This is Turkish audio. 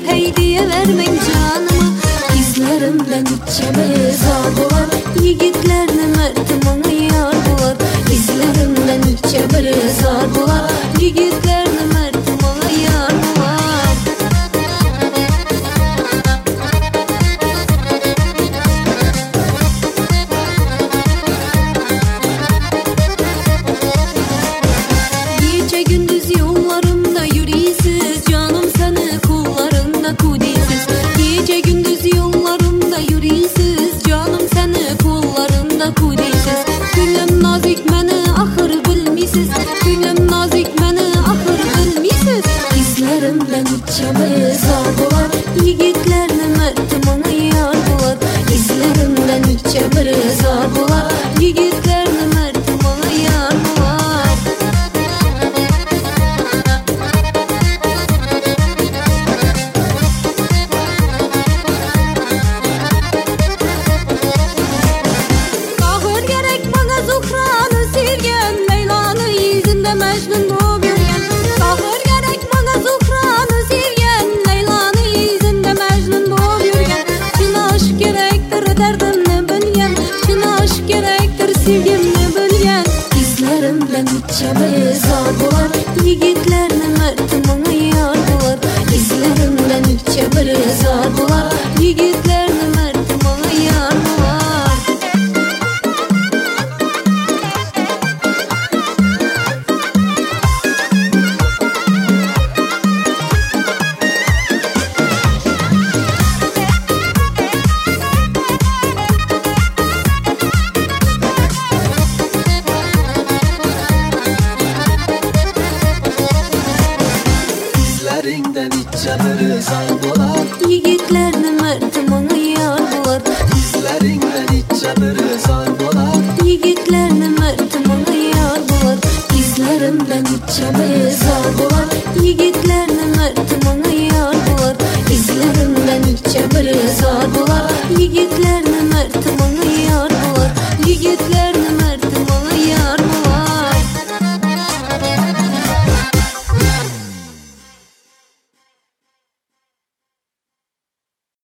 hey diye vermen canıma. İzlerimden içe bezar bular, yigitlerni mertim ona yar bular. İzlerimden içe bezar bular, yigitlerni mertim ona yar bular. Gece gündüz yollarımda yürüyesiz, canım seni kullarında kudisiz. Gece gündüz yollarımda yürüyesiz, canım seni kullarında kudisiz. Gülüm nazik meni ahır bilmisiz, gülüm nazik meni ahır bilmisiz. İzlerimden içe bezar bular, yigitlerni mertim ona yar bular. İzlerimden içe bezar bular, yigitlerni mertim ona yar bular. Kahır gerek bana Zuhra'nı sevgen, Leyla'nı izinde Mecnun doğup yürgen. Kahır gerek bana Zuhra'nı sevgen, Leyla'nı izinde Mecnun doğup yürgen. Çin aşk gerektir derdimni bilgen, çin aşk gerektir sevgimni bilgen. İzlerimden içe bezar bular, yigitlerni mertim ona yar bular. İzlerimden içe bezar bular, yigitlerni mertim ona yar bular. İzlerinden içe bezar bular, Yigitlerni mertim ona yar bular. İzlerinden içe bezar bular. Yigitlerni mertim ona yar bular. İzlerimden içe bezar bular, yigitlerni mertim ona yar bular. İzlerimden içe bezar bular, yigitler